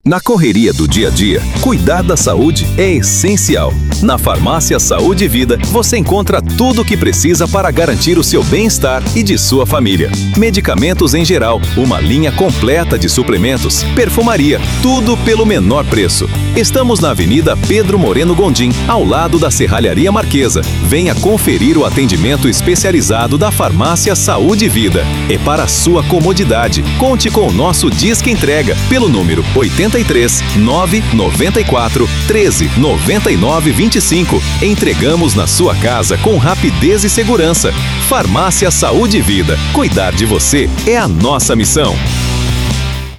Na correria do dia a dia, cuidar da saúde é essencial. Na Farmácia Saúde e Vida, você encontra tudo o que precisa para garantir o seu bem-estar e de sua família. Medicamentos em geral, uma linha completa de suplementos, perfumaria, tudo pelo menor preço. Estamos na Avenida Pedro Moreno Gondim, ao lado da Serralharia Marquesa. Venha conferir o atendimento especializado da Farmácia Saúde e Vida. É para a sua comodidade. Conte com o nosso Disque Entrega pelo número 83 994 13 99 25. Entregamos na sua casa com rapidez e segurança. Farmácia Saúde e Vida. Cuidar de você é a nossa missão.